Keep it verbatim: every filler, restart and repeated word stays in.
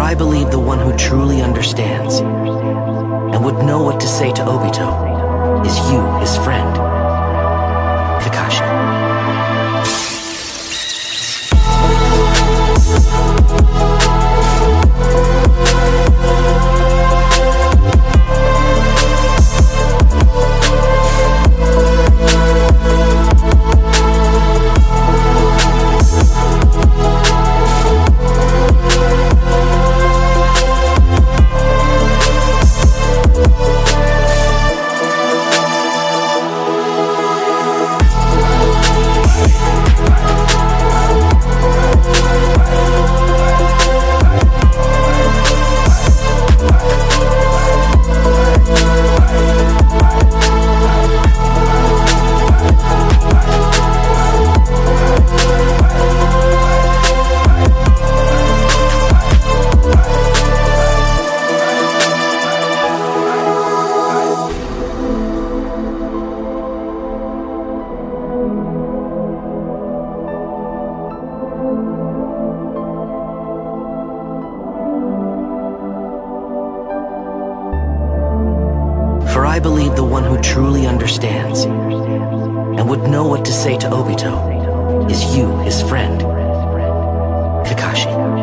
I believe the one who truly understands and would know what to say to Obito is you, his friend, Kakashi. For I believe the one who truly understands and would know what to say to Obito is you, his friend, Kakashi.